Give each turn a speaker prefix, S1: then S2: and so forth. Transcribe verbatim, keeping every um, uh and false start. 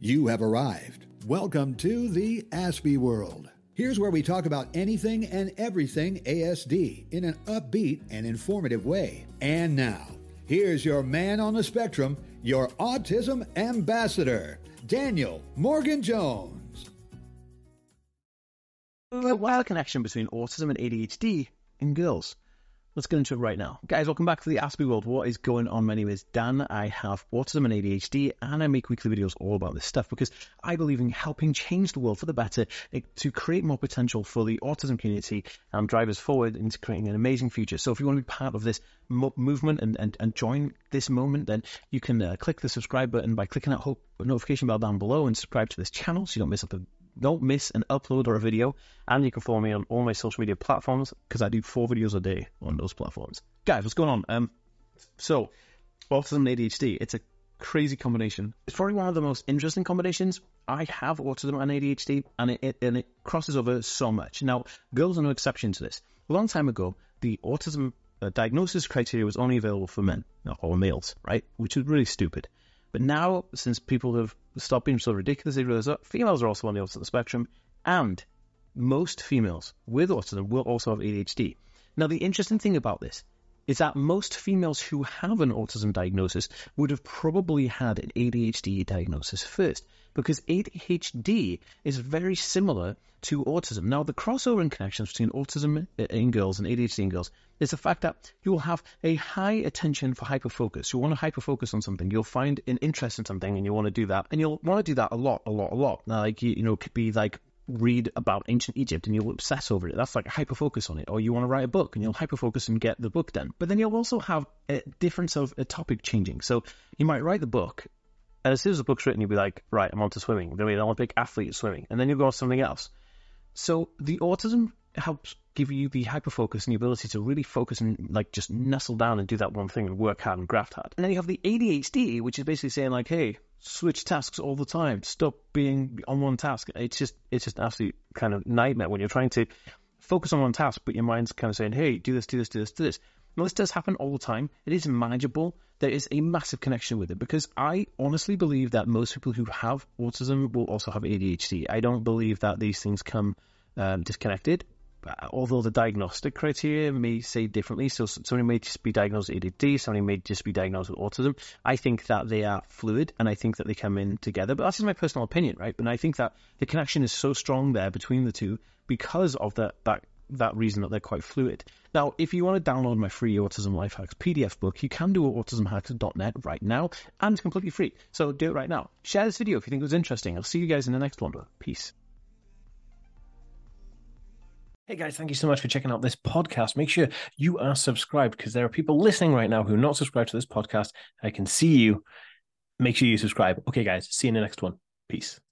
S1: You have arrived. Welcome to the Aspie World. Here's where we talk about anything and everything A S D in an upbeat and informative way. And now, here's your man on the spectrum, your autism ambassador, Daniel Morgan Jones.
S2: A wild connection between autism and A D H D in girls. Let's get into it right now. Guys, welcome back to the Aspie World. What is going on? My name is Dan. I have autism and A D H D, and I make weekly videos all about this stuff because I believe in helping change the world for the better to create more potential for the autism community and drive us forward into creating an amazing future. So if you want to be part of this mo- movement and, and, and join this moment, then you can uh, click the subscribe button by clicking that whole notification bell down below and subscribe to this channel so you don't miss up the Don't miss an upload or a video, and you can follow me on all my social media platforms because I do four videos a day on those platforms. Guys, what's going on? Um, so, autism and A D H D, it's a crazy combination. It's probably one of the most interesting combinations. I have autism and A D H D, and it, it, and it crosses over so much. Now, girls are no exception to this. A long time ago, the autism uh, diagnosis criteria was only available for men, or males, right? Which is really stupid. But now, since people have stopped being so ridiculous, they realize that females are also on the opposite spectrum, and most females with autism will also have A D H D. Now, the interesting thing about this is that most females who have an autism diagnosis would have probably had an A D H D diagnosis first, because A D H D is very similar to autism. Now, the crossover and connections between autism in girls and A D H D in girls is the fact that you will have a high attention for hyperfocus. You want to hyperfocus on something. You'll find an interest in something and you want to do that. And you'll want to do that a lot, a lot, a lot. Now, like, you, you know, it could be like read about ancient Egypt and you'll obsess over it. That's like a hyperfocus on it. Or you want to write a book and you'll hyperfocus and get the book done. But then you'll also have a difference of a topic changing. So you might write the book, and as soon as the book's written, you'll be like, right, I'm on to swimming. I'm going to be an Olympic athlete at swimming. And then you'll go on to something else. So the autism helps give you the hyperfocus and the ability to really focus and like just nestle down and do that one thing and work hard and graft hard. And then you have the A D H D, which is basically saying like, hey, switch tasks all the time. Stop being on one task. It's just it's just an absolute kind of nightmare when you're trying to focus on one task, but your mind's kind of saying, hey, do this, do this, do this, do this. Now, this does happen all the time. It is manageable. There is a massive connection with it because I honestly believe that most people who have autism will also have A D H D. I don't believe that these things come um, disconnected, although the diagnostic criteria may say differently. So somebody may just be diagnosed with A D H D, somebody may just be diagnosed with autism. I think that they are fluid, and I think that they come in together. But that's just my personal opinion, right? But I think that the connection is so strong there between the two because of that that that reason that they're quite fluid. Now, if you want to download my free Autism Life Hacks P D F book, you can do it at autism hacks dot net right now, and it's completely free. So do it right now. Share this video if you think it was interesting. I'll see you guys in the next one. Peace. Hey guys, thank you so much for checking out this podcast. Make sure you are subscribed because there are people listening right now who are not subscribed to this podcast. I can see you. Make sure you subscribe. Okay guys, see you in the next one. Peace.